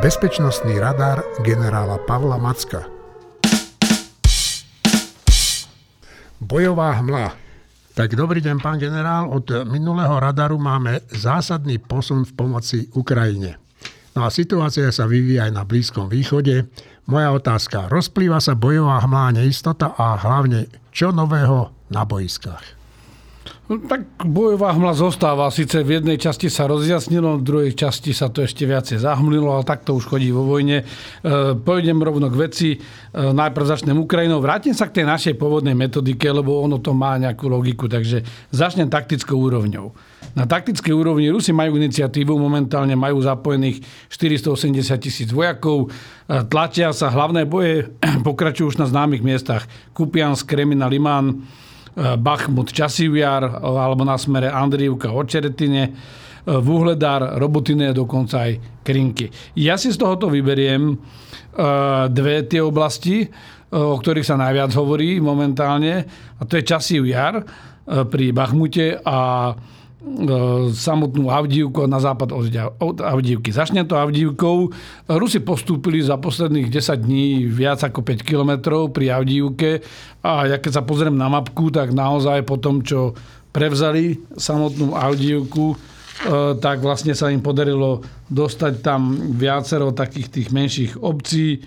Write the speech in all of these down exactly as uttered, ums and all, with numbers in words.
Bezpečnostný radar generála Pavla Macka. Bojová hmla. Tak dobrý deň, pán generál. Od minulého radaru máme zásadný posun v pomoci Ukrajine. No a situácia sa vyvíja aj na Blízkom východe. Moja otázka. Rozplýva sa bojová hmla a neistota a hlavne čo nového na boiskách? No, tak bojová hmla zostáva. Sice v jednej časti sa rozjasnilo, v druhej časti sa to ešte viacej zahmlilo, ale tak to už chodí vo vojne. E, pôjdem rovno k veci. E, najprv začnem Ukrajinou. Vrátim sa k tej našej pôvodnej metodike, lebo ono to má nejakú logiku. Takže začnem taktickou úrovňou. Na taktickej úrovni Rusi majú iniciatívu, momentálne majú zapojených štyristoosemdesiat tisíc vojakov, e, tlačia sa, hlavné boje pokračujú už na známych miestach. Kupiansk, Kremina, Limán, Bachmut, Časív Jar, alebo na smere Andriivka, Očeretine, Vuhledar, Robotine, dokonca aj Krinky. Ja si z tohoto vyberiem dve tie oblasti, o ktorých sa najviac hovorí momentálne, a to je Časív Jar pri Bachmute a samotnú Avdijivku na západ od Avdijivky. Začne to Avdijivkou. Rusi postúpili za posledných desať dní viac ako päť kilometrov pri Avdijivke a ja keď sa pozriem na mapku, tak naozaj po tom, čo prevzali samotnú Avdijivku, tak vlastne sa im podarilo dostať tam viacero takých tých menších obcí,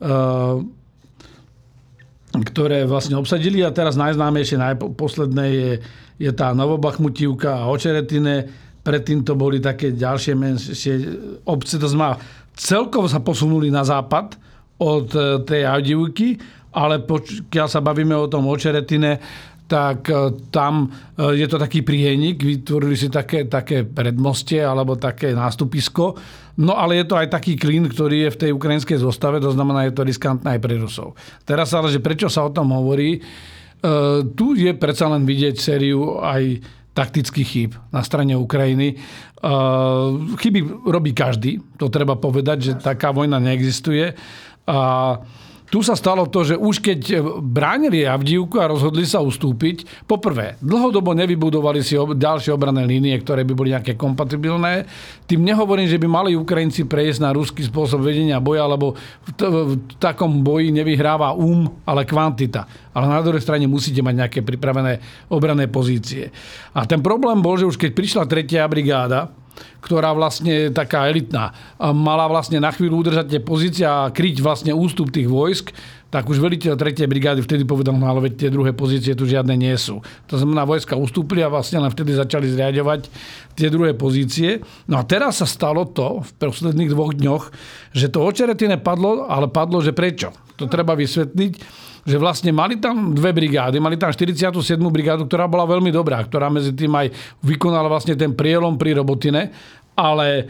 ktoré vlastne obsadili, a teraz najznámejšie, najposledné je, je tá Novobachmutívka a Očeretine. Predtým to boli také ďalšie menšie obce. To znamená, celkovo sa posunuli na západ od tej Avdijivky, ale pokiaľ sa bavíme o tom Očeretine, tak tam je to taký prienik, vytvorili si také, také predmostie alebo také nástupisko. No ale je to aj taký klín, ktorý je v tej ukrajinskej zostave, to znamená, je to riskantné aj pre Rusov. Teraz ale, že prečo sa o tom hovorí, uh, tu je predsa len vidieť sériu aj taktických chýb na strane Ukrajiny. Uh, chyby robí každý, to treba povedať, že taká vojna neexistuje. A tu sa stalo to, že už keď bránili Avdijivku a rozhodli sa ustúpiť, poprvé, dlhodobo nevybudovali si ďalšie obranné línie, ktoré by boli nejaké kompatibilné. Tým nehovorím, že by mali Ukrajinci prejsť na ruský spôsob vedenia boja, lebo v, t- v takom boji nevyhráva um, ale kvantita. Ale na druhej strane musíte mať nejaké pripravené obranné pozície. A ten problém bol, že už keď prišla tretia brigáda, ktorá vlastne je taká elitná, mala vlastne na chvíľu udržať tie pozície a kryť vlastne ústup tých vojsk, tak už veliteľ tretej brigády vtedy povedal, no ale veď tie druhé pozície tu žiadne nie sú. To znamená, vojska ustúpili a vlastne len vtedy začali zriaďovať tie druhé pozície. No a teraz sa stalo to v posledných dvoch dňoch, že to Očeretine padlo, ale padlo, že prečo? To treba vysvetliť, že vlastne mali tam dve brigády, mali tam štyridsiatu siedmu brigádu, ktorá bola veľmi dobrá, ktorá medzi tým aj vykonala vlastne ten prielom pri Robotine, ale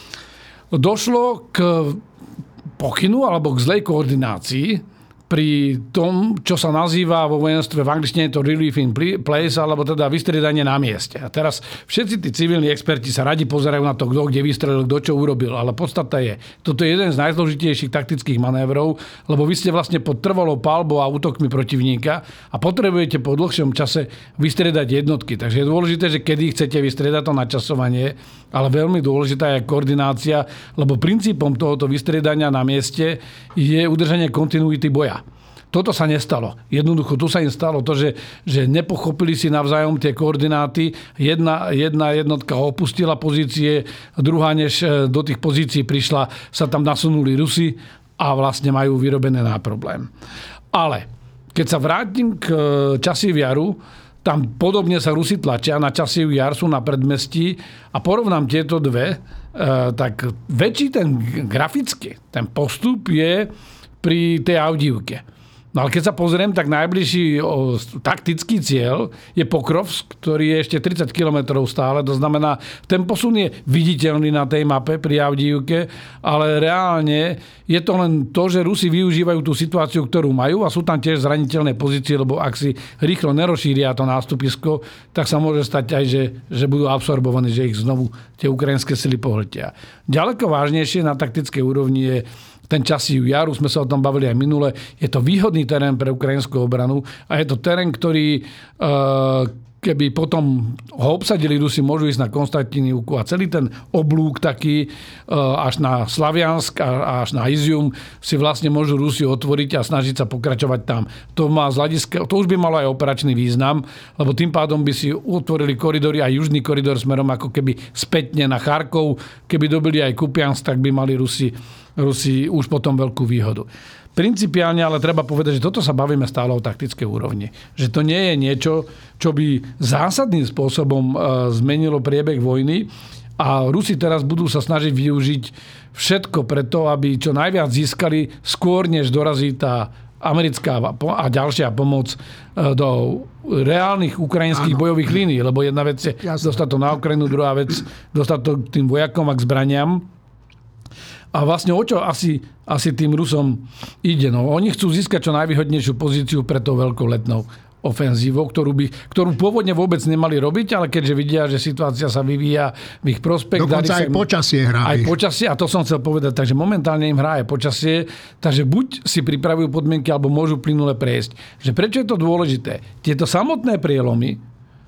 došlo k pokynu alebo k zlej koordinácii pri tom, čo sa nazýva vo vojenstve, v angličtine je to relief in place, alebo teda vystriedanie na mieste. A teraz všetci tí civilní experti sa radi pozerajú na to, kto kde vystrelil, kto čo urobil. Ale podstata je, toto je jeden z najzložitejších taktických manévrov, lebo vy ste vlastne pod trvalou palbou a útokmi protivníka a potrebujete po dlhšom čase vystriedať jednotky. Takže je dôležité, že kedy chcete vystriedať to načasovanie, ale veľmi dôležitá je koordinácia, lebo princípom tohoto vystriedania na mieste je udržanie kontinuity boja. Toto sa nestalo. Jednoducho, tu sa im stalo to, že, že nepochopili si navzájom tie koordináty. Jedna, jedna jednotka opustila pozície, druhá, než do tých pozícií prišla, sa tam nasunuli Rusi a vlastne majú vyrobené na problém. Ale keď sa vrátim k Časív Jaru, tam podobne sa Rusi tlačia, na Časív Jar sú na predmestí a porovnám tieto dve, tak väčší ten graficky, ten postup je pri tej Avdijivke. No ale keď sa pozriem, tak najbližší o, taktický cieľ je Pokrovsk, ktorý je ešte tridsať kilometrov stále. To znamená, ten posun je viditeľný na tej mape pri Avdijivke, ale reálne je to len to, že Rusi využívajú tú situáciu, ktorú majú a sú tam tiež zraniteľné pozície, lebo ak si rýchlo nerozšíria to nástupisko, tak sa môže stať aj, že, že budú absorbovaní, že ich znovu tie ukrajinské sily pohľadia. Ďaleko vážnejšie na taktickej úrovni je ten Časív Jar, sme sa o tom bavili aj minule. Je to výhodný terén pre ukrajinskú obranu a je to terén, ktorý keby potom ho obsadili Rusi, môžu ísť na Konstantinívku a celý ten oblúk taký až na Slaviansk a až na Izium si vlastne môžu Rusi otvoriť a snažiť sa pokračovať tam. To má z hľadiska, to už by malo aj operačný význam, lebo tým pádom by si otvorili koridory, aj južný koridor smerom ako keby spätne na Charkov. Keby dobili aj Kupiansk, tak by mali Rusi, Rusi už potom veľkú výhodu. Principiálne, ale treba povedať, že toto sa bavíme stále o taktickej úrovni. Že to nie je niečo, čo by zásadným spôsobom zmenilo priebeh vojny a Rusi teraz budú sa snažiť využiť všetko preto, aby čo najviac získali skôr, než dorazí tá americká a ďalšia pomoc do reálnych ukrajinských ano. bojových línií. Lebo jedna vec je Jasne. dostať to na Ukrajinu, druhá vec dostať to k tým vojakom a k zbraniam. A vlastne o čo asi, asi tým Rusom ide? No, oni chcú získať čo najvýhodnejšiu pozíciu pre tou veľkou letnou ofenzívou, ktorú, by, ktorú pôvodne vôbec nemali robiť, ale keďže vidia, že situácia sa vyvíja v ich prospech. Dokonca aj počasie hrá. Aj počasie, a to som chcel povedať, takže momentálne im hrá aj počasie, takže buď si pripravujú podmienky, alebo môžu plynule prejsť. Že prečo je to dôležité? Tieto samotné prielomy,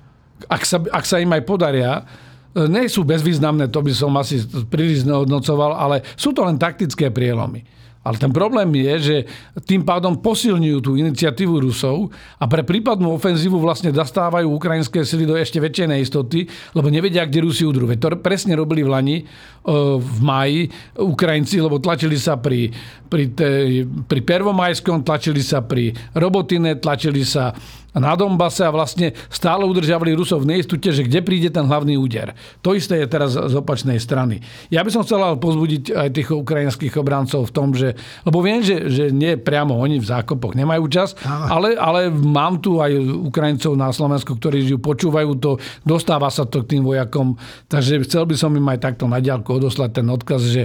ak sa, ak sa im aj podaria, nie sú bezvýznamné, to by som asi príliš nehodnocoval, ale sú to len taktické prielomy. Ale ten problém je, že tým pádom posilňujú tú iniciatívu Rusov a pre prípadnú ofenzívu vlastne dostávajú ukrajinské sily do ešte väčšej neistoty, lebo nevedia, kde Rusi udrú. Veď to presne robili v Lani, v máji Ukrajinci, lebo tlačili sa pri, pri, te, pri Prvomajskom, tlačili sa pri Robotine, tlačili sa na Donbase a vlastne stále udržiavali Rusov v neistote, že kde príde ten hlavný úder. To isté je teraz z opačnej strany. Ja by som chcel pozbudiť aj tých ukrajinských obrancov v tom, že, lebo viem, že, že nie priamo oni v zákopoch nemajú čas, ale, ale mám tu aj Ukrajincov na Slovensku, ktorí žijú, počúvajú to, dostáva sa to k tým vojakom, takže chcel by som im aj takto na diaľku odoslať ten odkaz, že,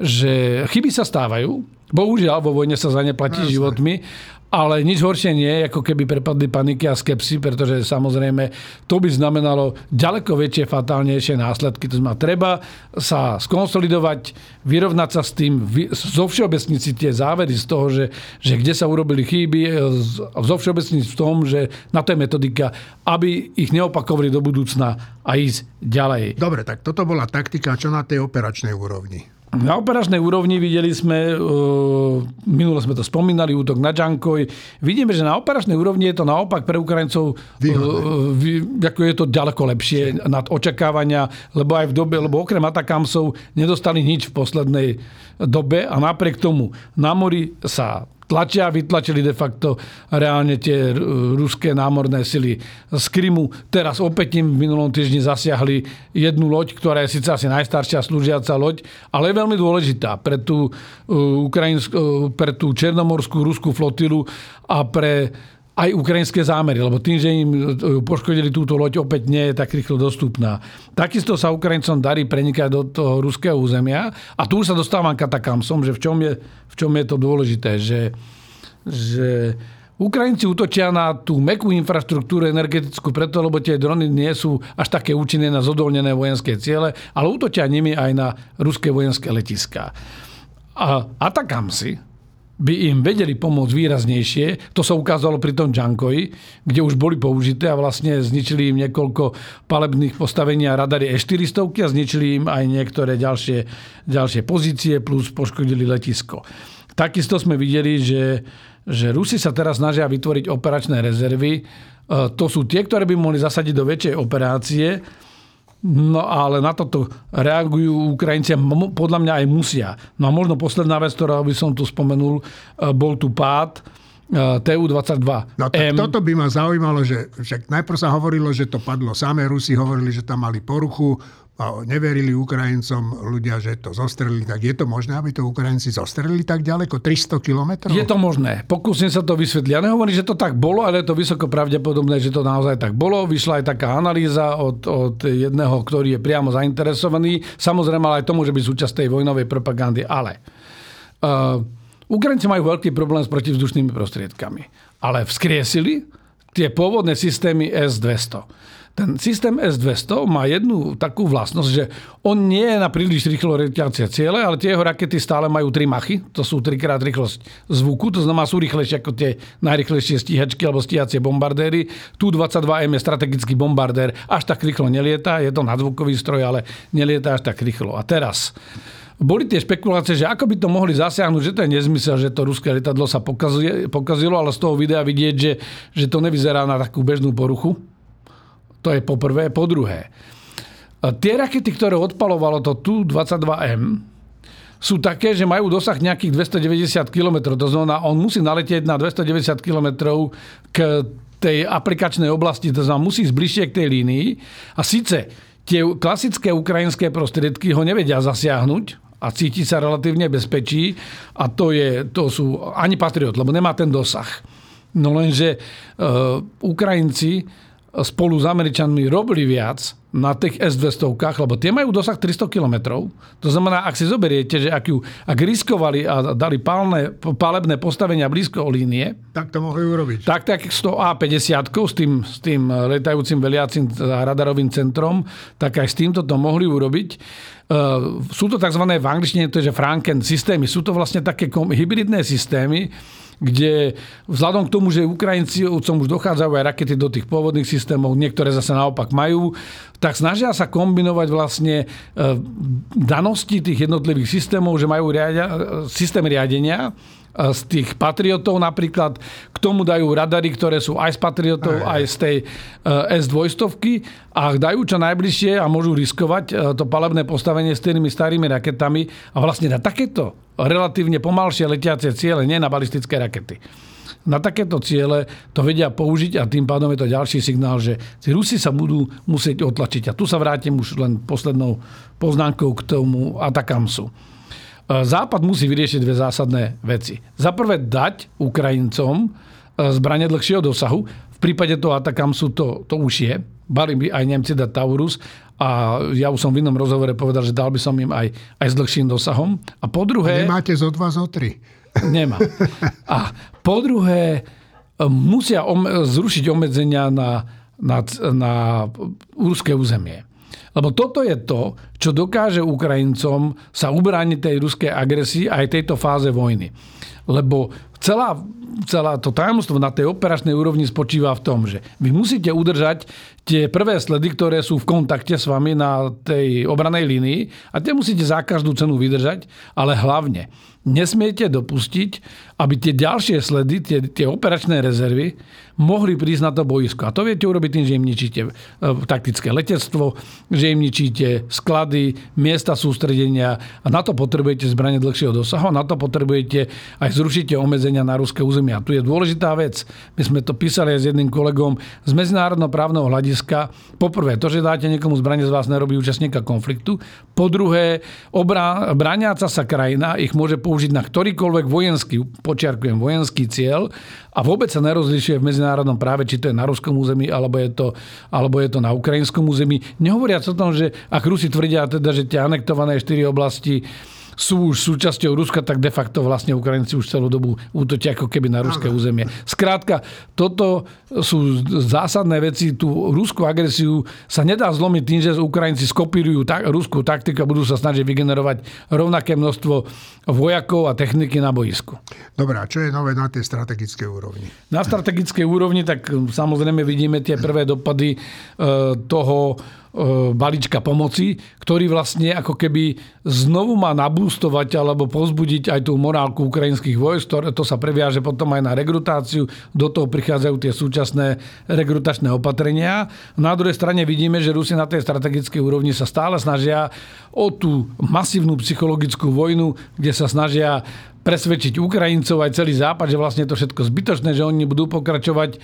že chyby sa stávajú. Bohužiaľ, vo vojne sa za ne platí Jasne. životmi, ale nič horšie nie, ako keby prepadli paniky a skepsy, pretože samozrejme to by znamenalo ďaleko väčšie, fatálnejšie následky. To znamená, treba sa skonsolidovať, vyrovnať sa s tým, zovšeobecniť si tie závery z toho, že, že kde sa urobili chyby, zovšeobecniť v tom, že na to je metodika, aby ich neopakovali do budúcna a ísť ďalej. Dobre, tak toto bola taktika, čo na tej operačnej úrovni? Na operačnej úrovni videli sme, minule sme to spomínali, útok na Džankoj. Vidíme, že na operačnej úrovni je to naopak pre Ukrajincov, Výhodné. ako je to ďaleko lepšie nad očakávania, lebo aj v dobe, lebo okrem Atakamsov nedostali nič v poslednej dobe a napriek tomu na mori sa tlačia, vytlačili de facto reálne tie ruské námorné sily z Krymu. Teraz opäť im v minulom týždni zasiahli jednu loď, ktorá je síce asi najstaršia slúžiaca loď, ale je veľmi dôležitá pre tú, ukrajinskú, pre tú černomorskú ruskú flotilu a pre aj ukrajinské zámery, lebo tým, že im poškodili túto loď, opäť nie je tak rýchlo dostupná. Takisto sa Ukrajincom darí prenikať do toho ruského územia a tu už sa dostávam k Atakamsom, že v čom je, v čom je to dôležité, že, že Ukrajinci útočia na tú mäkkú infraštruktúru energetickú preto, lebo tie drony nie sú až také účinné na zodolnené vojenské ciele, ale útočia nimi aj na ruské vojenské letiská. A Atakamsi by im vedeli pomôcť výraznejšie. To sa ukázalo pri tom Džankoji, kde už boli použité a vlastne zničili im niekoľko palebných postavení a radary é štyristo a zničili im aj niektoré ďalšie, ďalšie pozície plus poškodili letisko. Takisto sme videli, že, že Rusi sa teraz snažia vytvoriť operačné rezervy. To sú tie, ktoré by mohli zasadiť do väčšej operácie. No ale na toto reagujú Ukrajinci, podľa mňa aj musia. No a možno posledná vec, ktorá by som tu spomenul, bol tu pád té ú dvadsaťdva. No tak toto by ma zaujímalo, že však najprv sa hovorilo, že to padlo samé, Rusi hovorili, že tam mali poruchu a neverili Ukrajincom ľudia, že to zostrelili. Tak je to možné, aby to Ukrajinci zostrelili tak ďaleko? tristo kilometrov? Je to možné. Pokúsim sa to vysvetliť. Ja nehovorím, že to tak bolo, ale je to vysoko pravdepodobné, že to naozaj tak bolo. Vyšla aj taká analýza od, od jedného, ktorý je priamo zainteresovaný. Samozrejme, ale aj tomu, že by súčasť tej vojnovej propagandy. Ale uh, Ukrajinci majú veľký problém s protivzdušnými prostriedkami. Ale vzkriesili tie pôvodné systémy es dvesto. Ten systém es dvesto má jednu takú vlastnosť, že on nie je na príliš rýchlo letiacie ciele, ale tie jeho rakety stále majú tri machy. To sú trikrát rýchlosť zvuku, to znamená sú rýchlejšie ako tie najrýchlejšie stíhačky alebo stíhacie bombardéry. Tu dvadsaťdva em je strategický bombardér, až tak rýchlo nelieta, je to nadzvukový stroj, ale nelieta až tak rýchlo. A teraz boli tie špekulácie, že ako by to mohli zasiahnuť, že to je nezmysel, že to ruské lietadlo sa pokazuje, pokazilo, ale z toho videa vidieť, že, že to nevyzerá na takú bežnú poruchu. To je po prvé. Po druhé, tie rakety, ktoré odpalovalo to Tu dvadsaťdva em, sú také, že majú dosah nejakých dvestodeväťdesiat kilometrov. To znamená, on musí naletieť na dvestodeväťdesiat kilometrov k tej aplikačnej oblasti, to znamená, musí ísť bližšie k tej línii. A síce tie klasické ukrajinské prostriedky ho nevedia zasiahnuť a cíti sa relatívne bezpečí. A to, je, to sú ani Patriot, lebo nemá ten dosah. No lenže uh, Ukrajinci spolu s Američanmi robili viac na tých es dvestovkách, lebo tie majú dosah tristo kilometrov. To znamená, ak si zoberiete, že ak, ju, ak riskovali a dali palné, palebné postavenia blízko línie, tak to mohli urobiť. Tak, tak s tou á päťdesiat s tým, s tým letajúcim veliacim radarovým centrom, tak aj s týmto to mohli urobiť. Uh, sú to tzv. V angličtine to je, že Franken systémy. Sú to vlastne také hybridné systémy, kde vzhľadom k tomu, že Ukrajincom už dochádzajú aj rakety do tých pôvodných systémov, niektoré zase naopak majú, tak snažia sa kombinovať vlastne danosti tých jednotlivých systémov, že majú riadia, systém riadenia z tých Patriotov napríklad, k tomu dajú radary, ktoré sú aj z Patriotov, aj, aj z tej es dvojsto a dajú čo najbližšie a môžu riskovať to palebné postavenie s tými starými raketami a vlastne na takéto relatívne pomalšie letiace ciele, nie na balistické rakety. Na takéto ciele to vedia použiť a tým pádom je to ďalší signál, že tí Rusi sa budú musieť otlačiť. A tu sa vrátim už len poslednou poznámkou k tomu Atakamsu. Západ musí vyriešiť dve zásadné veci. Za prvé dať Ukrajincom zbrane dlhšieho dosahu. V prípade toho Atakamsu to, to už je. Bali by aj Nemci dať Taurus a ja už som v inom rozhovore povedal, že dal by som im aj, aj s dlhším dosahom. A po druhé... Nemáte zo dva, zo tri. Nemá. A po druhé musia zrušiť obmedzenia na, na, na ruské územie. Lebo toto je to, čo dokáže Ukrajincom sa ubrániť tej ruskej agresii aj tejto fáze vojny. Lebo celá, celá to tajomstvo na tej operačnej úrovni spočíva v tom, že vy musíte udržať tie prvé sledy, ktoré sú v kontakte s vami na tej obranej línii a tie musíte za každú cenu vydržať, ale hlavne nesmiete dopustiť, aby tie ďalšie sledy, tie, tie operačné rezervy mohli prísť na to boisko. A to viete urobiť tým, že im ničíte taktické letectvo, že im ničíte sklady, miesta sústredenia a na to potrebujete zbrane dlhšieho dosahu a na to potrebujete aj zrušíte obmedzenia na ruské územie. A tu je dôležitá vec. My sme to písali aj s jedným kolegom z medzinárodnoprávneho hľadiska. Poprvé, to, že dáte niekomu zbrane, z vás nerobí účastníka konfliktu. Po druhé, obrá, brániaca sa krajina ich môže použiť na ktorýkoľvek vojenský, počiarkujem, vojenský cieľ a vôbec sa nerozlišuje v medzinárodnom práve, či to je na ruskom území, alebo je to, alebo je to na ukrajinskom území. Nehovoriac o tom, že ak Rusi tvrdia teda, že tie anektované štyri oblasti sú už súčasťou Ruska, tak de facto vlastne Ukrajinci už celú dobu útočia ako keby na ruské územie. Skrátka, toto sú zásadné veci. Tú ruskú agresiu sa nedá zlomiť tým, že Ukrajinci skopírujú ta- ruskú taktiku a budú sa snažiť vygenerovať rovnaké množstvo vojakov a techniky na boisku. Dobre, a čo je nové na tej strategickej úrovni? Na strategickej úrovni, tak samozrejme vidíme tie prvé dopady e, toho balíčka pomoci, ktorý vlastne ako keby znovu má nabústovať alebo povzbudiť aj tú morálku ukrajinských vojsk. To, to sa previaže potom aj na rekrutáciu. Do toho prichádzajú tie súčasné rekrutačné opatrenia. Na druhej strane vidíme, že Rusi na tej strategickej úrovni sa stále snažia o tú masívnu psychologickú vojnu, kde sa snažia presvedčiť Ukrajincov aj celý Západ, že vlastne to všetko zbytočné, že oni budú pokračovať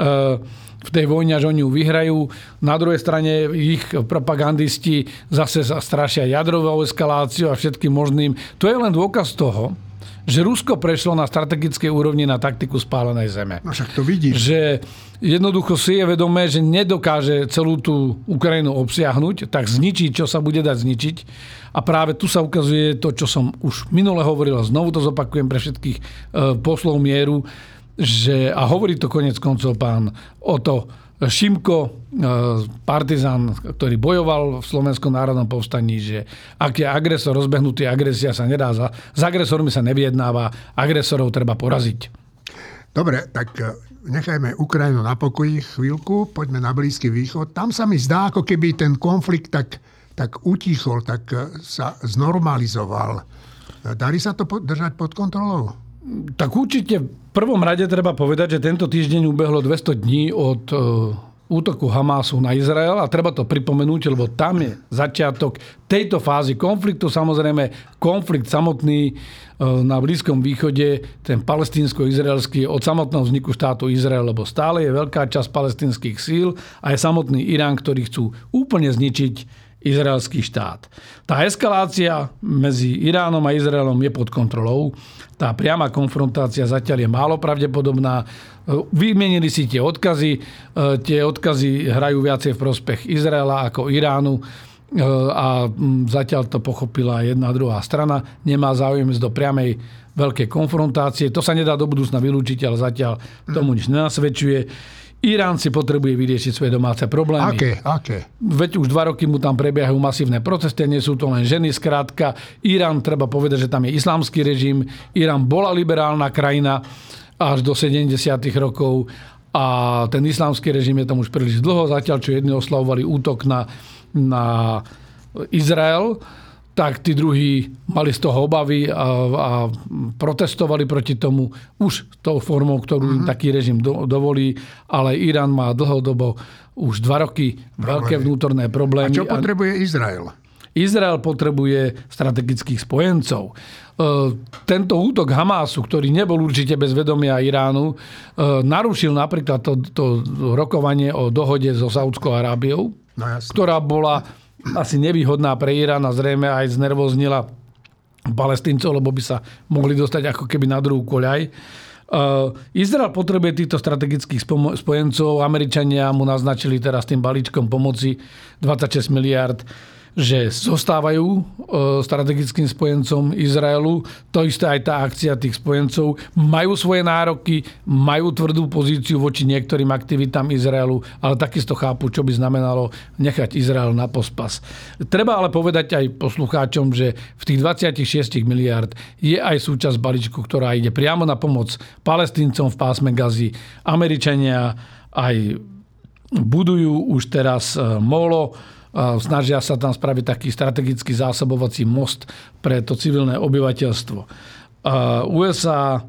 v tej vojne, že oni ju vyhrajú. Na druhej strane ich propagandisti zase strašia jadrovou eskaláciu a všetkým možným. To je len dôkaz toho, že Rusko prešlo na strategickej úrovni na taktiku spálenej zeme. No však to vidíš. Že jednoducho si je vedomé, že nedokáže celú tú Ukrajinu obsiahnuť, tak zničí, čo sa bude dať zničiť. A práve tu sa ukazuje to, čo som už minule hovoril, a znovu to zopakujem pre všetkých e, poslov mieru, že, a hovorí to konec koncov pán Otto Šimko, partizán, ktorý bojoval v Slovenskom národnom povstaní, že ak je agresor rozbehnutý, agresia sa nedá, za, s agresormi sa nevyjednáva, agresorov treba poraziť. Dobre, tak nechajme Ukrajinu na pokoji chvíľku, poďme na Blízky východ. Tam sa mi zdá, ako keby ten konflikt tak, tak utichol, tak sa znormalizoval. Darí sa to držať pod kontrolou? Tak určite v prvom rade treba povedať, že tento týždeň ubehlo dvesto dní od útoku Hamásu na Izrael a treba to pripomenúť, lebo tam je začiatok tejto fázy konfliktu. Samozrejme, konflikt samotný na Blízkom východe, ten palestínsko-izraelský, od samotného vzniku štátu Izrael, lebo stále je veľká časť palestínskych síl a je samotný Irán, ktorý chcú úplne zničiť izraelský štát. Tá eskalácia medzi Iránom a Izraelom je pod kontrolou. Tá priama konfrontácia zatiaľ je málo pravdepodobná. Vymienili si tie odkazy. Tie odkazy hrajú viacej v prospech Izraela ako Iránu a zatiaľ to pochopila jedna a druhá strana. Nemá záujem ísť do priamej veľkej konfrontácie. To sa nedá do budúcna vylúčiť, ale zatiaľ tomu nič nenasvedčuje. Irán si potrebuje vyriešiť svoje domáce problémy. Aké? Aké? Veď už dva roky mu tam prebiehajú masívne protesty, nie sú to len ženy, skrátka. Irán, treba povedať, že tam je islamský režim. Irán bola liberálna krajina až do sedemdesiatych rokov a ten islamský režim je tam už príliš dlho, zatiaľ čo jedni oslavovali útok na, na Izrael, tak tí druhí mali z toho obavy a, a protestovali proti tomu už tou formou, ktorú im mm-hmm. taký režim do, dovolí. Ale Irán má dlhodobo už dva roky problémy. Veľké vnútorné problémy. A čo potrebuje Izrael? Izrael potrebuje strategických spojencov. E, tento útok Hamásu, ktorý nebol určite bez vedomia Iránu, e, narušil napríklad to, to rokovanie o dohode so Saudskou Arábiou, no, ktorá bola asi nevýhodná pre Irán a zrejme aj znervoznila Palestíncov, lebo by sa mohli dostať ako keby na druhú koľaj. Uh, Izrael potrebuje týchto strategických spojencov. Američania mu naznačili teraz tým balíčkom pomoci dvadsaťšesť miliárd, že zostávajú strategickým spojencom Izraelu. To isté aj tá akcia tých spojencov. Majú svoje nároky, majú tvrdú pozíciu voči niektorým aktivitám Izraelu, ale takisto chápu, čo by znamenalo nechať Izrael na pospas. Treba ale povedať aj poslucháčom, že v tých dvadsaťšesť miliárd je aj súčasť balíčku, ktorá ide priamo na pomoc Palestíncom v pásme Gazy. Američania aj budujú už teraz molo, snažia sa tam spraviť taký strategický zásobovací most pre to civilné obyvateľstvo. ú es á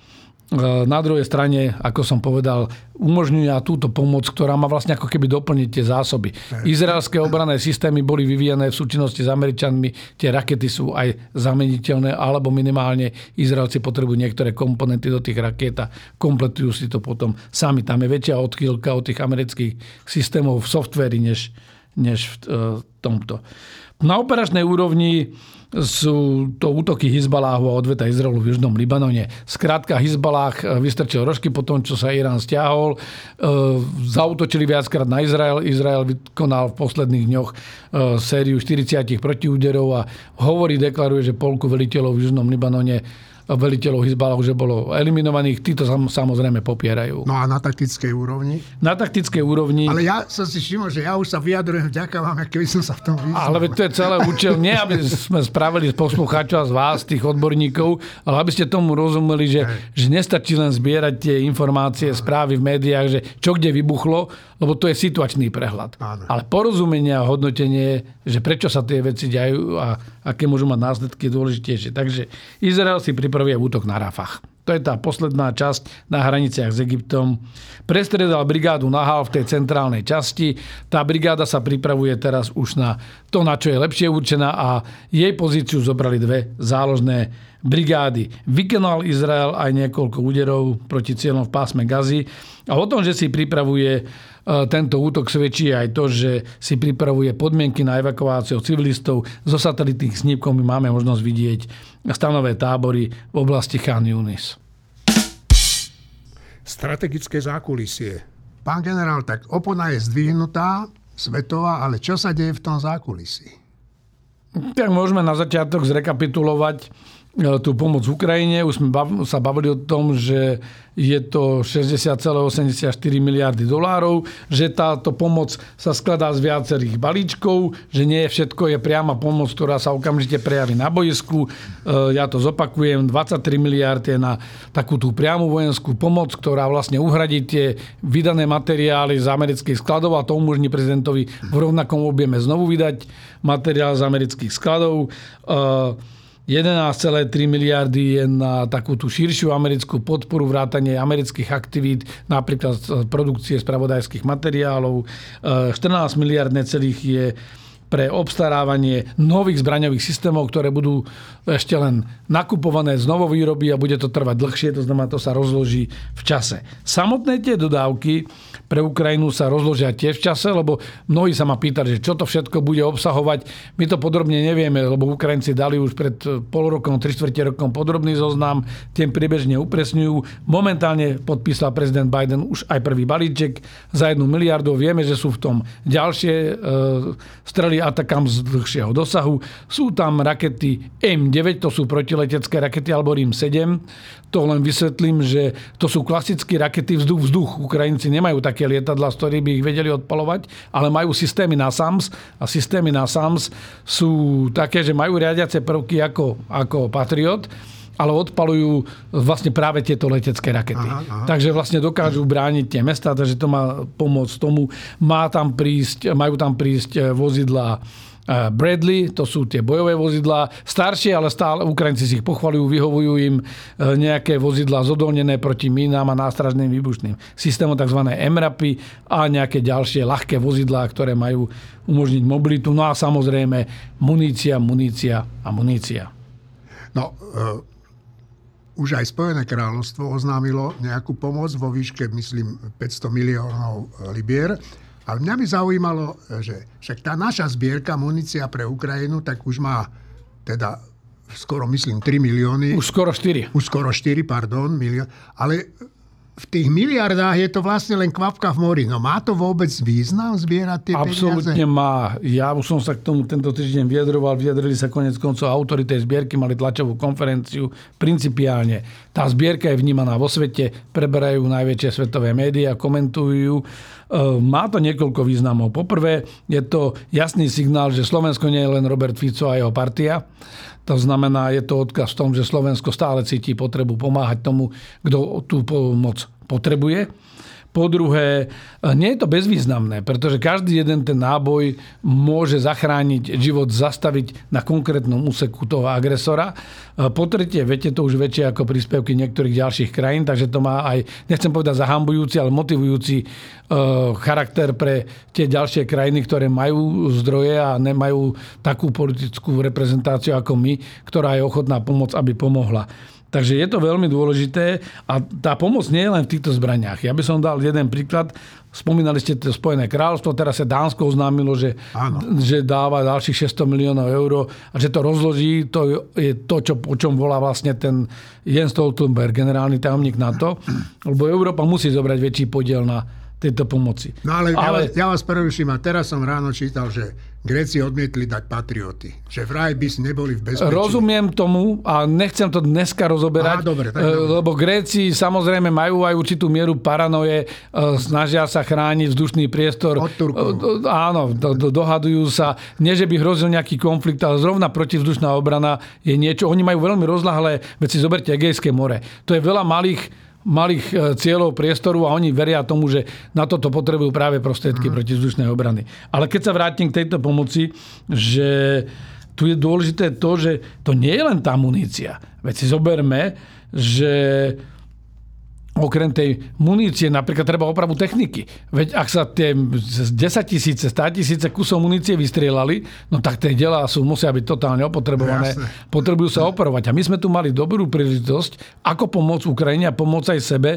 na druhej strane, ako som povedal, umožňuje túto pomoc, ktorá má vlastne ako keby doplniť tie zásoby. Izraelské obranné systémy boli vyvíjané v súčinnosti s Američanmi. Tie rakety sú aj zameniteľné, alebo minimálne Izraelci potrebujú niektoré komponenty do tých raket a kompletujú si to potom sami. Tam je väčšia odchýlka od tých amerických systémov v softvéri, než než v tomto. Na operačnej úrovni sú to útoky Hizbaláhu a odveta Izraelu v Južnom Libanone. Skrátka, Hizbalách vystrčil rožky po tom, čo sa Irán stiahol. Zautočili viackrát na Izrael. Izrael vykonal v posledných dňoch sériu štyridsať protiúderov a hovorí, deklaruje, že polku veliteľov v Južnom Libanone veliteľov Hizbaláhu, že bolo eliminovaných. Títo samozrejme popierajú. No a na taktickej úrovni? Na taktickej úrovni... Ale ja som si všimol, že ja už sa vyjadrujem vďaka vám, keby som sa v tom vyznal. Ale to je celé účel. Nie, aby sme spravili z poslucháčov a z vás, tých odborníkov, ale aby ste tomu rozumeli, že, že nestačí len zbierať tie informácie, správy v médiách, že čo kde vybuchlo, lebo to je situačný prehľad. Áno. Ale porozumenie a hodnotenie, že prečo sa tie veci dejú a aké môžu mať následky, je dôležitejšie. Takže Izrael si pripravuje útok na Rafah. To je tá posledná časť na hraniciach s Egyptom. Prestriedal brigádu Nahal v tej centrálnej časti. Tá brigáda sa pripravuje teraz už na to, na čo je lepšie určená a jej pozíciu zobrali dve záložné brigády. Vykonal Izrael aj niekoľko úderov proti cieľom v pásme Gazy. A o tom, že si pripravuje tento útok, svedčí aj to, že si pripravuje podmienky na evakuáciu civilistov. Zo satelitných snímkov my máme možnosť vidieť stanové tábory v oblasti Chan Yunis. Strategické zákulisie. Pán generál, tak opona je zdvihnutá, svetová, ale čo sa deje v tom zákulisí? Tak môžeme na začiatok zrekapitulovať tú pomoc v Ukrajine. Už sme bav, sa bavili o tom, že je to šesťdesiat celá osemdesiatštyri miliardy dolárov, že táto pomoc sa skladá z viacerých balíčkov, že nie všetko je priama pomoc, ktorá sa okamžite prejaví na bojisku. Ja to zopakujem, dvadsaťtri miliárd je na takú tú priamu vojenskú pomoc, ktorá vlastne uhradí tie vydané materiály z amerických skladov a to umožní prezidentovi v rovnakom objeme znovu vydať materiál z amerických skladov. jedenásť celá tri miliardy je na takú tú širšiu americkú podporu, vrátanie amerických aktivít, napríklad produkcie spravodajských materiálov. štrnásť miliárd necelých je pre obstarávanie nových zbraňových systémov, ktoré budú ešte len nakupované z novovýroby a bude to trvať dlhšie, to znamená, to sa rozloží v čase. Samotné tie dodávky pre Ukrajinu sa rozložia tiež v čase, lebo mnohí sa ma pýtali, že čo to všetko bude obsahovať. My to podrobne nevieme, lebo Ukrajinci dali už pred pol rokom, tri štvrte rokom podrobný zoznam, tým priebežne upresňujú. Momentálne podpísal prezident Biden už aj prvý balíček za jednu miliardu. Vieme, že sú v tom ďalšie e, strely Atakam z dlhšieho dosahu. Sú tam rakety em deväť, to sú protiletecké rakety, alebo Rím sedem. To len vysvetlím, že to sú klasické rakety vzduch-vzduch. Ukrajinci nemajú také lietadlá, z ktorých by ich vedeli odpalovať, ale majú systémy NASAMS a systémy NASAMS sú také, že majú riadiace prvky ako, ako Patriot, ale odpalujú vlastne práve tieto letecké rakety. Aha, aha. Takže vlastne dokážu brániť tie mestá, takže to má pomôcť tomu. Má tam prísť, majú tam prísť vozidlá Bradley, to sú tie bojové vozidlá, staršie, ale stále Ukrajinci si ich pochvaľujú, vyhovujú im nejaké vozidlá zodolnené proti mínám a nástražným výbušným systémom, tzv. em rapy a nejaké ďalšie ľahké vozidlá, ktoré majú umožniť mobilitu. No a samozrejme munícia, munícia a munícia. No, uh, už aj Spojené kráľovstvo oznámilo nejakú pomoc vo výške, myslím, päťsto miliónov libier. A mňa by zaujímalo, že však tá naša zbierka munícia pre Ukrajinu, tak už má teda skoro, myslím, tri milióny. Už skoro štyri. Už skoro štyri, pardon, milión. Ale v tých miliardách je to vlastne len kvapka v mori. No má to vôbec význam zbierať tie peniaze? Absolútne má. Ja už som sa k tomu tento týždeň vyjadroval. Vyjadrili sa konec koncov autori tej zbierky, mali tlačovú konferenciu. Principiálne tá zbierka je vnímaná vo svete, preberajú najväčšie svetové médiá, komentujú. Má to niekoľko významov. Poprvé je to jasný signál, že Slovensko nie je len Robert Fico a jeho partia. To znamená, je to odkaz v tom, že Slovensko stále cíti potrebu pomáhať tomu, kto tú pomoc potrebuje. Po druhé, nie je to bezvýznamné, pretože každý jeden ten náboj môže zachrániť život, zastaviť na konkrétnom úseku toho agresora. Po tretie, viete to už väčšie ako príspevky niektorých ďalších krajín, takže to má aj, nechcem povedať zahambujúci, ale motivujúci charakter pre tie ďalšie krajiny, ktoré majú zdroje a nemajú takú politickú reprezentáciu ako my, ktorá je ochotná pomôcť, aby pomohla. Takže je to veľmi dôležité a tá pomoc nie je len v týchto zbraniach. Ja by som dal jeden príklad. Spomínali ste to Spojené kráľovstvo, teraz sa Dánsko oznámilo, že, že dáva ďalších šesťsto miliónov eur a že to rozloží. To je to, čo, o čom volá vlastne ten Jens Stoltenberg, generálny tajomník NATO, lebo Európa musí zobrať väčší podiel na tejto pomoci. No ale, ale... Ja, vás, ja vás preruším a teraz som ráno čítal, že Gréci odmietli dať patrioty. Že vraj by si neboli v bezpečí. Rozumiem tomu a nechcem to dneska rozoberať, Aha, dobre, tak dobre. Lebo Gréci samozrejme majú aj určitú mieru paranoje, snažia sa chrániť vzdušný priestor. Od Turkov. Áno, do, do, dohadujú sa. Nie, že by hrozil nejaký konflikt, ale zrovna protivzdušná obrana je niečo. Oni majú veľmi rozľahlé veci. Zoberte Egejské more. To je veľa malých malých cieľov priestoru a oni veria tomu, že na toto potrebujú práve prostriedky mm. protivzdušnej obrany. Ale keď sa vrátim k tejto pomoci, že tu je dôležité to, že to nie je len tá munícia. Veď si zoberme, že okrem tej munície napríklad treba opravu techniky. Veď ak sa tie desaťtisíce, státisíce kusov munície vystrieľali, no tak tie delá sú, musia byť totálne opotrebované. Jasne. Potrebujú sa operovať. A my sme tu mali dobrú príležitosť, ako pomôcť Ukrajine a pomôcť aj sebe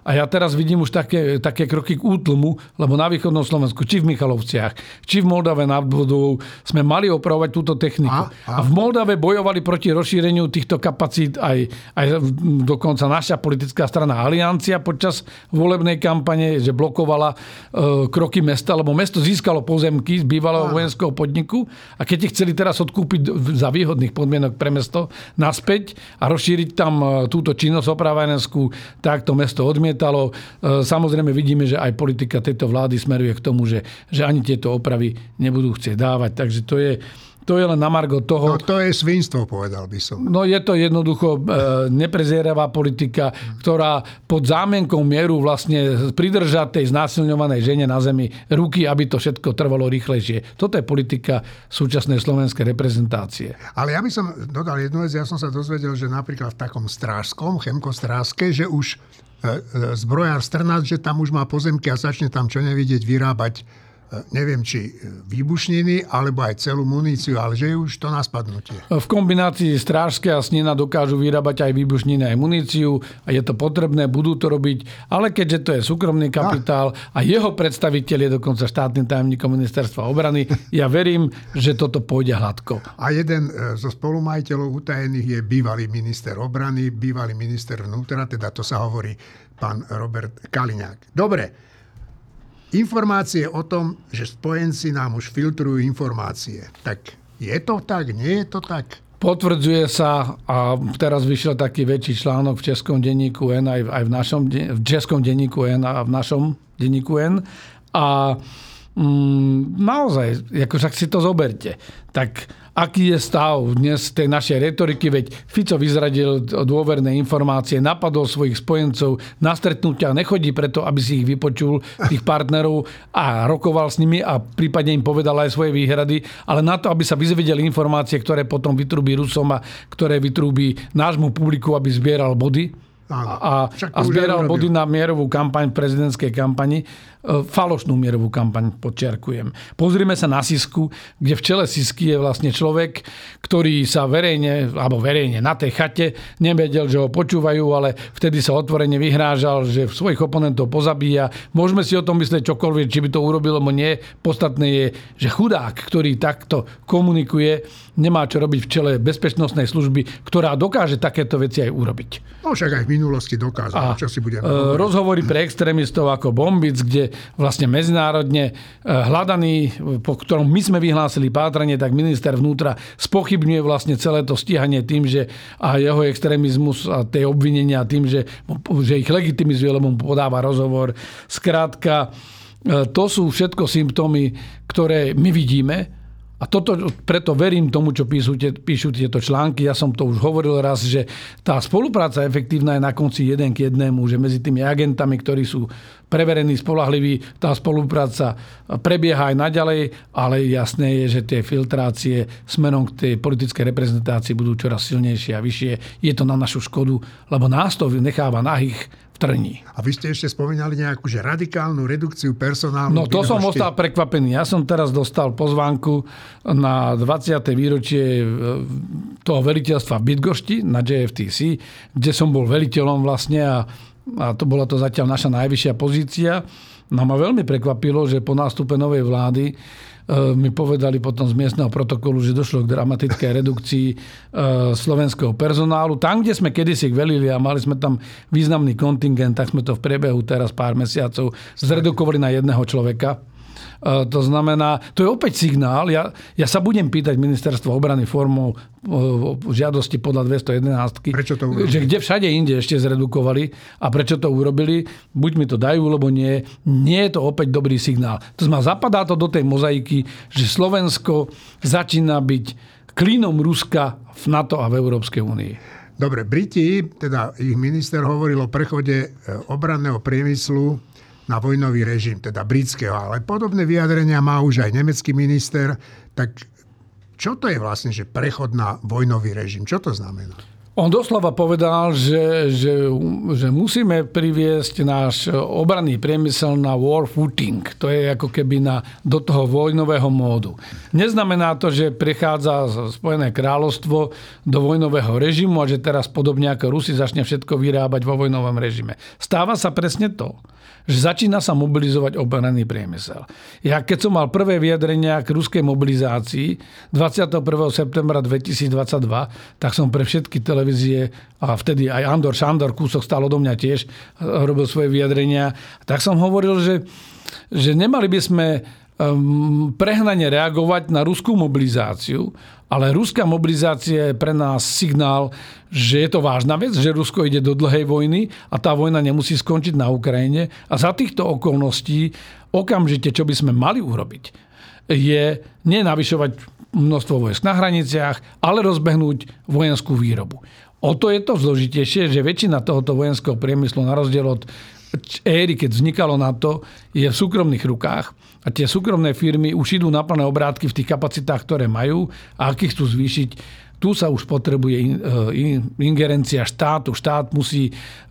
A ja teraz vidím už také, také kroky k útlmu, lebo na východnom Slovensku, či v Michalovciach, či v Moldave nad Vodou sme mali opravovať túto techniku. A, a. a v Moldave bojovali proti rozšíreniu týchto kapacít aj, aj dokonca naša politická strana Aliancia počas volebnej kampane, že blokovala e, kroky mesta, lebo mesto získalo pozemky z bývalého a. vojenského podniku a keď ich chceli teraz odkúpiť za výhodných podmienok pre mesto naspäť a rozšíriť tam túto činnosť opravárenskú, tak to mesto odmietalo. Samozrejme vidíme, že aj politika tejto vlády smeruje k tomu, že, že ani tieto opravy nebudú chcieť dávať. Takže to je, to je len na margo toho. No to je svinstvo, povedal by som. No je to jednoducho e, neprezieravá politika, ktorá pod zámienkou mieru vlastne pridržať tej znásilňovanej žene na zemi ruky, aby to všetko trvalo rýchlejšie. Toto je politika súčasnej slovenskej reprezentácie. Ale ja by som dodal jednu vec. Ja som sa dozvedel, že napríklad v takom Strážskom, Chemko Strážske, že už zbrojár Strnad, že tam už má pozemky a začne tam čo nevidieť vyrábať, neviem, či výbušniny, alebo aj celú muníciu, ale že je už to na spadnutie. V kombinácii Strážske a Snina dokážu vyrábať aj výbušniny, aj muníciu a je to potrebné, budú to robiť, ale keďže to je súkromný kapitál a jeho predstaviteľ je dokonca štátnym tajomníkom ministerstva obrany, ja verím, že toto pôjde hladko. A jeden zo spolumajiteľov utajených je bývalý minister obrany, bývalý minister vnútra, teda to sa hovorí pán Robert Kaliňák. Dobre. Informácie o tom, že spojenci nám už filtrujú informácie. Tak je to tak? Nie je to tak? Potvrdzuje sa a teraz vyšiel taký väčší článok v českom denníku N, aj v, aj v, našom, v českom denníku N a v našom denníku N. A mm, naozaj, akože ak si to zoberte, tak aký je stav dnes tej našej retoriky, veď Fico vyzradil dôverné informácie, napadol svojich spojencov, na stretnutia nechodí preto, aby si ich vypočul, tých partnerov a rokoval s nimi a prípadne im povedal aj svoje výhrady, ale na to, aby sa vyzvedeli informácie, ktoré potom vytrúbi Rusom a ktoré vytrúbi nášmu publiku, aby zbieral body. A, a zbieral body na mierovú kampaň v prezidentskej kampani. Falošnú mierovú kampaň, podčiarkujem. Pozrime sa na Sisku, kde v čele Sisky je vlastne človek, ktorý sa verejne, alebo verejne na tej chate nevedel, že ho počúvajú, ale vtedy sa otvorene vyhrážal, že svojich oponentov pozabíja. Môžeme si o tom myslieť čokoľvek, či by to urobil, alebo nie. Podstatné je, že chudák, ktorý takto komunikuje, nemá čo robiť v čele bezpečnostnej služby, ktorá dokáže takéto veci aj urobiť. No však aj v minulosti dokázal. Čo si budeme hovoriť? Rozhovory pre extrémistov ako Bombic, kde vlastne medzinárodne hľadaný, po ktorom my sme vyhlásili pátranie, tak minister vnútra spochybňuje vlastne celé to stíhanie tým, že a jeho extrémizmus a tie obvinenia tým, že, že ich legitimizuje, lebo mu podáva rozhovor. Skrátka, to sú všetko symptómy, ktoré my vidíme. A toto, preto verím tomu, čo píšu, píšu tieto články. Ja som to už hovoril raz, že tá spolupráca efektívna je na konci jeden k jednému, že medzi tými agentami, ktorí sú preverení, spoľahliví, tá spolupráca prebieha aj naďalej, ale jasné je, že tie filtrácie smerom k tej politickej reprezentácii budú čoraz silnejšie a vyššie. Je to na našu škodu, lebo nás to necháva nahých v trní. A vy ste ešte spomínali nejakú že radikálnu redukciu personálu. No to som ostal prekvapený. Ja som teraz dostal pozvánku na dvadsiate výročie toho veliteľstva v Bydgošti na J F T C, kde som bol veliteľom vlastne a, a to bola to zatiaľ naša najvyššia pozícia. No ma veľmi prekvapilo, že po nástupe novej vlády mi povedali potom z miestneho protokolu, že došlo k dramatickej redukcii slovenského personálu. Tam, kde sme kedysi velili a mali sme tam významný kontingent, tak sme to v priebehu teraz pár mesiacov zredukovali na jedného človeka. To znamená, to je opäť signál. Ja, ja sa budem pýtať ministerstvo obrany formou žiadosti podľa dvestojedenásť. Prečo to urobili? Že kde všade inde ešte zredukovali a prečo to urobili, buď mi to dajú, lebo nie. Nie je to opäť dobrý signál. To znamená, zapadá to do tej mozaiky, že Slovensko začína byť klínom Ruska v NATO a v Európskej únii. Dobre, Briti, teda ich minister hovoril o prechode obranného priemyslu na vojnový režim, teda britského. Ale podobné vyjadrenia má už aj nemecký minister. Tak čo to je vlastne, že prechod na vojnový režim? Čo to znamená? On doslova povedal, že, že, že musíme priviesť náš obranný priemysel na war footing. To je ako keby na, do toho vojnového módu. Neznamená to, že prichádza Spojené kráľovstvo do vojnového režimu a že teraz podobne ako Rusi začne všetko vyrábať vo vojnovom režime. Stáva sa presne to, že začína sa mobilizovať obranný priemysel. Ja keď som mal prvé vyjadrenia k ruskej mobilizácii dvadsiateho prvého septembra dvetisícdvadsaťdva, tak som pre všetky televízie, a vtedy aj Andor Šandor, kúsok stál odo mňa tiež, robil svoje vyjadrenia, tak som hovoril, že, že nemali by sme um, prehnane reagovať na ruskú mobilizáciu, ale ruská mobilizácia je pre nás signál, že je to vážna vec, že Rusko ide do dlhej vojny a tá vojna nemusí skončiť na Ukrajine. A za týchto okolností okamžite, čo by sme mali urobiť, je nenavyšovať množstvo vojsk na hraniciach, ale rozbehnúť vojenskú výrobu. O to je to zložitejšie, že väčšina tohoto vojenského priemyslu, na rozdiel od éry, keď vznikalo NATO, je v súkromných rukách. A tie súkromné firmy už idú na plné obrátky v tých kapacitách, ktoré majú a ak ich chcú zvýšiť. Tu sa už potrebuje ingerencia štátu. Štát musí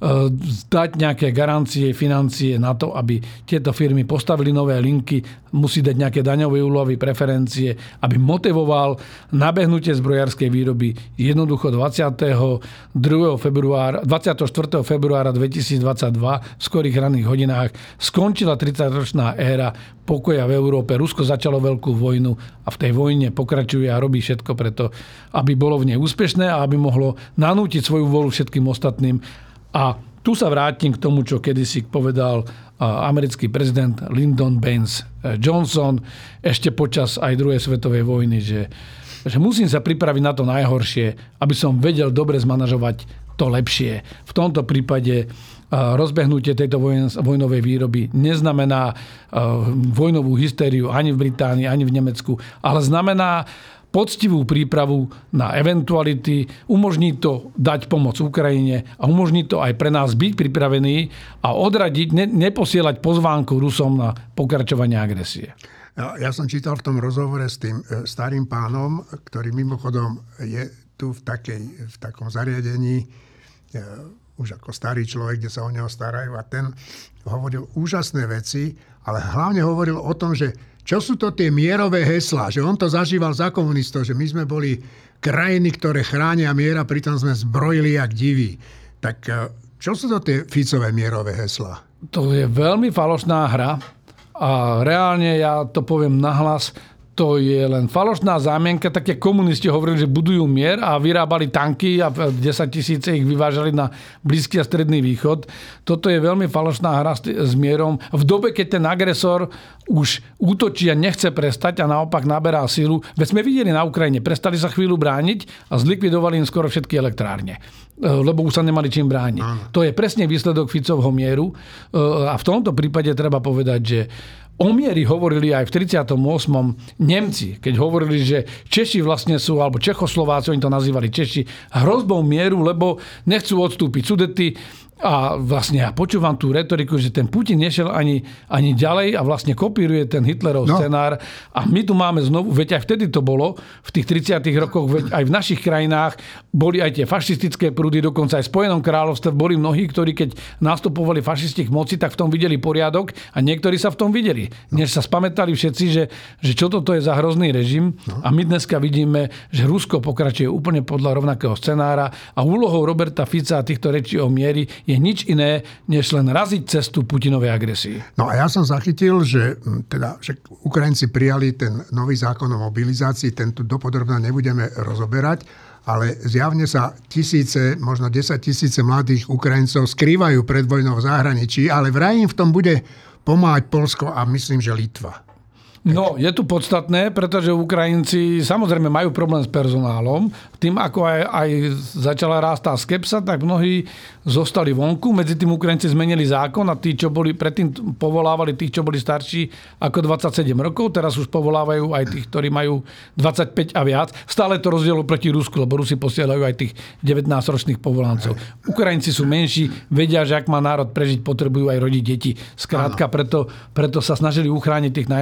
dať nejaké garancie, financie na to, aby tieto firmy postavili nové linky, musí dať nejaké daňové úľavy, preferencie, aby motivoval nabehnutie zbrojárskej výroby. Jednoducho dvadsiateho druhého februára, dvadsiateho štvrtého februára dvetisícdvadsaťdva v skorých ranných hodinách skončila tridsaťročná éra pokoja v Európe. Rusko začalo veľkú vojnu a v tej vojne pokračuje a robí všetko preto, aby bolo v nej úspešné a aby mohlo nanútiť svoju vôľu všetkým ostatným. A tu sa vrátim k tomu, čo kedysi povedal americký prezident Lyndon Baines Johnson ešte počas aj druhej svetovej vojny, že, že musím sa pripraviť na to najhoršie, aby som vedel dobre zmanažovať to lepšie. V tomto prípade rozbehnutie tejto vojnovej výroby neznamená vojnovú hystériu ani v Británii, ani v Nemecku, ale znamená poctivú prípravu na eventuality, umožní to dať pomoc Ukrajine a umožní to aj pre nás byť pripravený a odradiť, ne, neposielať pozvánku Rusom na pokračovanie agresie. Ja, ja som čítal v tom rozhovore s tým starým pánom, ktorý mimochodom je tu v, takej, v takom zariadení, už ako starý človek, kde sa o neho starajú, a ten hovoril úžasné veci, ale hlavne hovoril o tom, že čo sú to tie mierové heslá, že on to zažíval za komunistov, že my sme boli krajiny, ktoré chránia mier a pritom sme zbrojili jak diví. Tak čo sú to tie Ficové mierové heslá? To je veľmi falošná hra a reálne, ja to poviem nahlas, to je len falošná zámienka. Také komunisti hovorili, že budujú mier a vyrábali tanky a desaťtisíce ich vyvážali na Blízky a Stredný východ. Toto je veľmi falošná hra s mierom. V dobe, keď ten agresor už útočí a nechce prestať a naopak naberá silu. Veď sme videli na Ukrajine, prestali sa chvíľu brániť a zlikvidovali im skoro všetky elektrárne, lebo už sa nemali čím brániť. Áno. To je presne výsledok Ficovho mieru a v tomto prípade treba povedať, že o mieri hovorili aj v tridsiatom ôsmom Nemci, keď hovorili, že Češi vlastne sú, alebo Čechoslováci, oni to nazývali Češi, hrozbou mieru, lebo nechcú odstúpiť Sudety. A vlastne ja počúvam tú retoriku, že ten Putin nešiel ani, ani ďalej a vlastne kopíruje ten Hitlerov no. scenár. A my tu máme znovu, veď aj vtedy to bolo, v tých tridsiatych rokoch, veď aj v našich krajinách boli aj tie fašistické prúdy, dokonca aj v Spojenom kráľovstve boli mnohí, ktorí keď nastupovali fašisti k moci, tak v tom videli poriadok a niektorí sa v tom videli. No. Než sa spamätali všetci, že, že čo toto je za hrozný režim. No. A my dneska vidíme, že Rusko pokračuje úplne podľa rovnakého scenára a úlohou Roberta Fica a týchto rečí o miery je nič iné, než len raziť cestu Putinovej agresii. No a ja som zachytil, že, teda, že Ukrajinci prijali ten nový zákon o mobilizácii, ten tu dopodrobne nebudeme rozoberať, ale zjavne sa tisíce, možno desaťtisíce mladých Ukrajincov skrývajú pred vojnou v zahraničí, ale vraj im v tom bude pomáhať Poľsko a myslím, že Litva. No, je tu podstatné, pretože Ukrajinci samozrejme majú problém s personálom. Tým, ako aj, aj začala rásť tá skepsa, tak mnohí zostali vonku. Medzi tým Ukrajinci zmenili zákon a tí, čo boli predtým povolávali tých, čo boli starší ako dvadsaťsedem rokov. Teraz už povolávajú aj tých, ktorí majú dvadsaťpäť a viac. Stále to rozdielu proti Rusku, lebo Rusi posielajú aj tých devätnásťročných povolancov. Ukrajinci sú menší, vedia, že ak má národ prežiť, potrebujú aj rodiť deti. Skrátka, preto, preto sa snažili uchrániť tých najmladších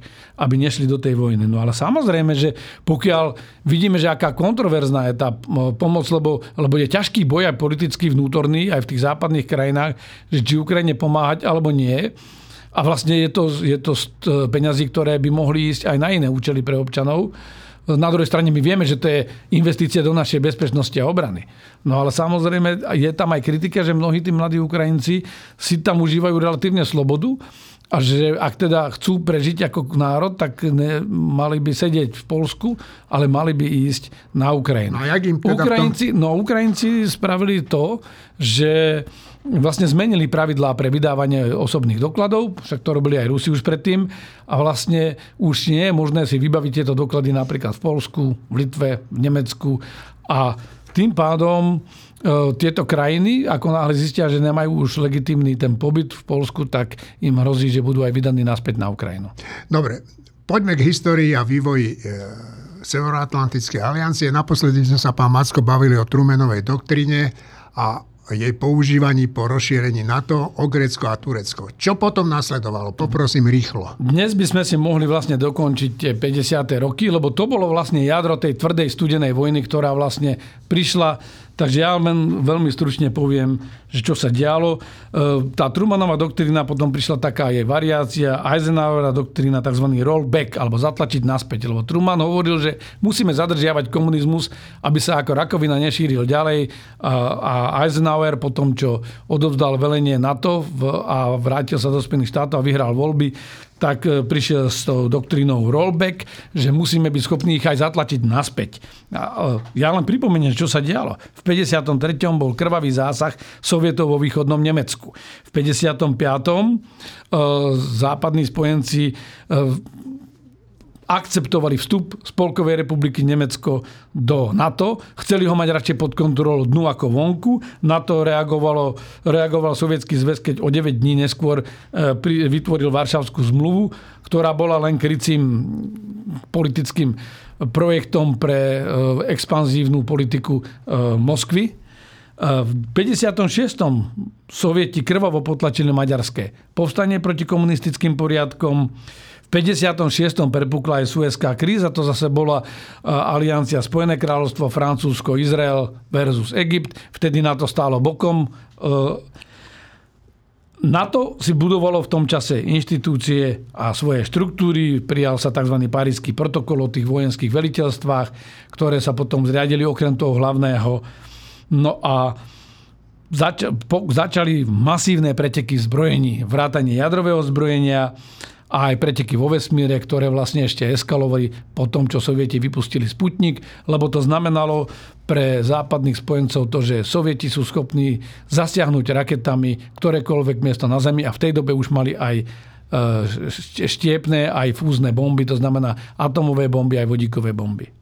aby nešli do tej vojny. No ale samozrejme, že pokiaľ vidíme, že aká kontroverzná je tá pomoc, lebo, lebo je ťažký boj aj politický vnútorný, aj v tých západných krajinách, že či Ukrajine pomáhať alebo nie. A vlastne je to, je to peňazí, ktoré by mohli ísť aj na iné účely pre občanov. Na druhej strane my vieme, že to je investícia do našej bezpečnosti a obrany. No ale samozrejme je tam aj kritika, že mnohí tí mladí Ukrajinci si tam užívajú relatívne slobodu a že ak teda chcú prežiť ako národ, tak ne, mali by sedieť v Poľsku, ale mali by ísť na Ukrajinu. No, jak im teda Ukrajinci, tom... no Ukrajinci spravili to, že vlastne zmenili pravidlá pre vydávanie osobných dokladov, však to robili aj Rusi už predtým a vlastne už nie je možné si vybaviť tieto doklady napríklad v Poľsku, v Litve, v Nemecku a tým pádom e, tieto krajiny, ako náhle zistia, že nemajú už legitímny ten pobyt v Poľsku, tak im hrozí, že budú aj vydaní naspäť na Ukrajinu. Dobre, poďme k histórii a vývoji e, Severoatlantickej aliancie. Naposledy sme sa, pán Macko, bavili o Trumanovej doktríne a jej používaní po rozšírení NATO o Grécko a Turecko. Čo potom nasledovalo? Poprosím rýchlo. Dnes by sme si mohli vlastne dokončiť tie päťdesiate roky, lebo to bolo vlastne jadro tej tvrdej studenej vojny, ktorá vlastne prišla. Takže ja len veľmi stručne poviem, že čo sa dialo. Tá Trumanová doktrína, potom prišla taká jej variácia, Eisenhowerová doktrína, tzv. Rollback, alebo zatlačiť naspäť. Lebo Truman hovoril, že musíme zadržiavať komunizmus, aby sa ako rakovina nešíril ďalej. A Eisenhower po tom, čo odovzdal velenie NATO a vrátil sa do Spojených štátov a vyhral voľby, tak prišiel s tou doktrínou rollback, že musíme byť schopní ich aj zatlačiť naspäť. Ja len pripomeniem, čo sa dialo. V päťdesiatom treťom bol krvavý zásah Sovietov vo východnom Nemecku. V päťdesiatom piatom západní spojenci akceptovali vstup Spolkovej republiky Nemecko do NATO. Chceli ho mať radšej pod kontrolou dnu ako vonku. NATO reagovalo, reagoval Sovietsky zväz, keď o deväť dní neskôr vytvoril Varšavskú zmluvu, ktorá bola len krycím politickým projektom pre expanzívnu politiku Moskvy. V päťdesiatom šiestom Sovieti krvavo potlačili maďarské povstanie proti komunistickým poriadkom. V päťdesiatom šiestom prepukla aj Suezká kríza, to zase bola aliancia Spojené kráľovstvo, Francúzsko, Izrael versus Egypt. Vtedy NATO stálo bokom. NATO si budovalo v tom čase inštitúcie a svoje štruktúry. Prijal sa tzv. Parížský protokol o tých vojenských veliteľstvách, ktoré sa potom zriadili okrem toho hlavného. No a zač- po- začali masívne preteky zbrojení, vrátanie jadrového zbrojenia a aj preteky vo vesmíre, ktoré vlastne ešte eskalovali po tom, čo Sovieti vypustili Sputnik, lebo to znamenalo pre západných spojencov to, že Sovieti sú schopní zasiahnuť raketami ktorékoľvek miesto na Zemi a v tej dobe už mali aj štiepne, aj fúzne bomby, to znamená atomové bomby, aj vodíkové bomby.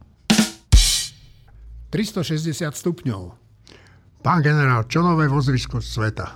tristošesťdesiat stupňov. Pán generál, čo nové vo zvyšku sveta?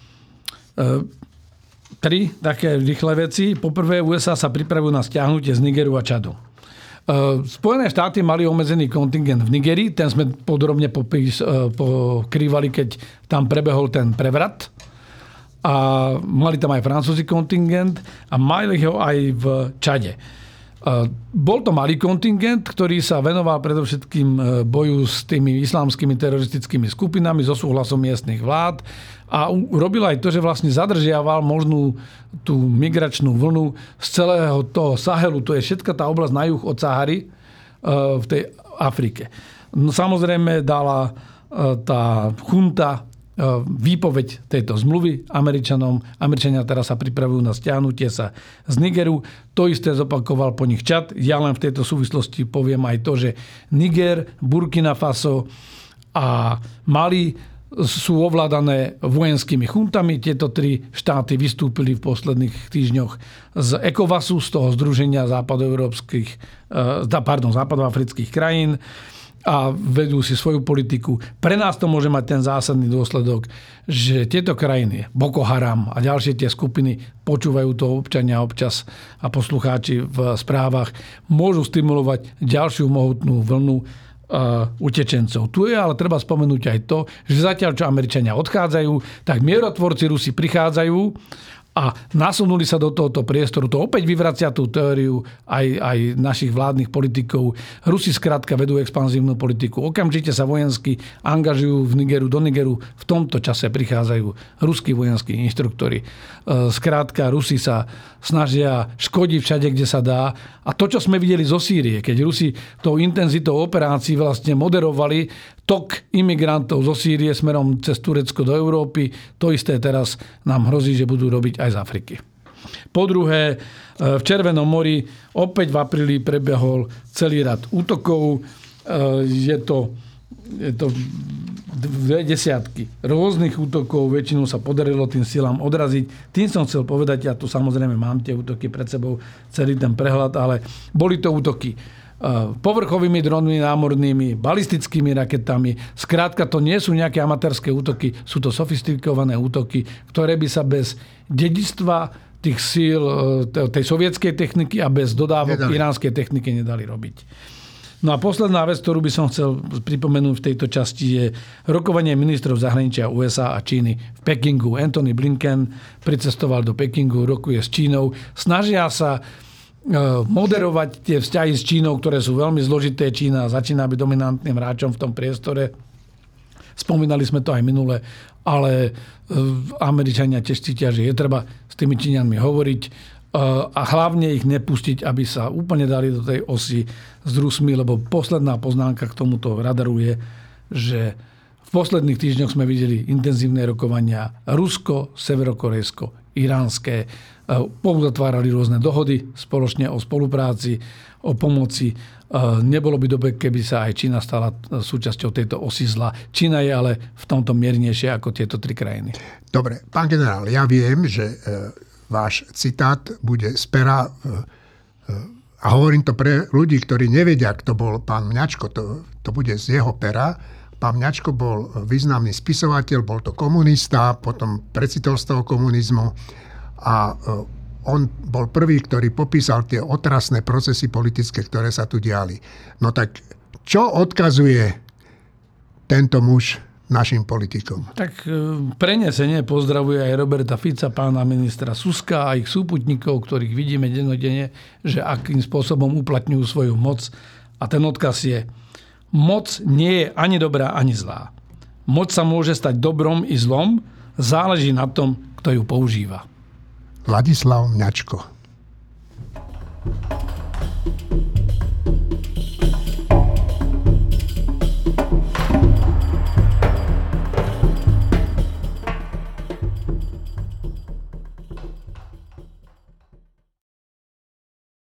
E- Tri také rýchle veci. Poprvé, ú es á sa pripravujú na stiahnutie z Nigeru a Čadu. Spojené štáty mali obmedzený kontingent v Nigerii, ten sme podrobne popis, pokrývali, keď tam prebehol ten prevrat. A mali tam aj Francúzi kontingent a mali ho aj v Čade. Bol to malý kontingent, ktorý sa venoval predovšetkým boju s tými islamskými teroristickými skupinami so súhlasom miestnych vlád a robil aj to, že vlastne zadržiaval možnú tú migračnú vlnu z celého toho Sahelu, to je všetka tá oblasť na juh od Sahary v tej Afrike. No, samozrejme dala tá chunta výpoveď tejto zmluvy Američanom. Američania teraz sa pripravujú na stiahnutie sa z Nigeru. To isté zopakoval po nich Čad. Ja len v tejto súvislosti poviem aj to, že Niger, Burkina Faso a Mali sú ovládané vojenskými chuntami. Tieto tri štáty vystúpili v posledných týždňoch z ECOWASu, z toho združenia západoeurópskych, pardon, západoafrických krajín, a vedú si svoju politiku. Pre nás to môže mať ten zásadný dôsledok, že tieto krajiny, Boko Haram a ďalšie tie skupiny, počúvajú to občania občas a poslucháči v správach, môžu stimulovať ďalšiu mohutnú vlnu uh, utečencov. Tu je ale treba spomenúť aj to, že zatiaľ, čo Američania odchádzajú, tak mierotvorci Rusi prichádzajú a nasunuli sa do tohoto priestoru. To opäť vyvracia tú teóriu aj, aj našich vládnych politikov. Rusi skrátka vedú expanzívnu politiku. Okamžite sa vojensky angažujú v Nigeru, do Nigeru. V tomto čase prichádzajú ruskí vojenskí inštruktori. Skrátka, Rusi sa snažia škodiť všade, kde sa dá. A to, čo sme videli zo Sýrie, keď Rusi tou intenzitou operácií vlastne moderovali tok imigrantov zo Sýrie smerom cez Turecko do Európy, to isté teraz nám hrozí, že budú robiť aj z Afriky. Po druhé, v Červenom mori opäť v apríli prebehol celý rad útokov. Je to, je to dve desiatky rôznych útokov, väčšinu sa podarilo tým silám odraziť. Tým som chcel povedať, ja tu samozrejme mám tie útoky pred sebou, celý ten prehľad, ale boli to útoky povrchovými dronmi námornými, balistickými raketami. Skrátka, to nie sú nejaké amatérske útoky, sú to sofistikované útoky, ktoré by sa bez dedičstva tých síl, tej sovietskej techniky a bez dodávok nedali. Iránskej techniky nedali robiť. No a posledná vec, ktorú by som chcel pripomenúť v tejto časti, je rokovanie ministrov zahraničia ú es á a Číny v Pekingu. Antony Blinken pricestoval do Pekingu, rokuje s Čínou. Snažia sa moderovať tie vzťahy s Čínou, ktoré sú veľmi zložité. Čína začína byť dominantným hráčom v tom priestore. Spomínali sme to aj minule, ale Američania tiež cítia, že je treba s tými Číňanmi hovoriť a hlavne ich nepustiť, aby sa úplne dali do tej osy s Rusmi, lebo posledná poznámka k tomuto radaru je, že v posledných týždňoch sme videli intenzívne rokovania Rusko, Severokorejsko, iránske. Pouzatvárali rôzne dohody spoločne o spolupráci, o pomoci. Nebolo by dobre, keby sa aj Čína stala súčasťou tejto osy zla. Čína je ale v tomto miernejšie ako tieto tri krajiny. Dobre, pán generál, ja viem, že váš citát bude z pera, a hovorím to pre ľudí, ktorí nevedia, kto bol pán Mňačko, to, to bude z jeho pera. Pán Mňačko bol významný spisovateľ, bol to komunista, potom precitol z toho komunizmu a on bol prvý, ktorý popísal tie otrasné procesy politické, ktoré sa tu diali. No tak čo odkazuje tento muž našim politikom? Tak prenesenie pozdravuje aj Roberta Fica, pána ministra Suska a ich súputníkov, ktorých vidíme dennodenne, že akým spôsobom uplatňujú svoju moc. A ten odkaz je: moc nie je ani dobrá, ani zlá. Moc sa môže stať dobrom i zlom, záleží na tom, kto ju používa. Ladislav Mňačko.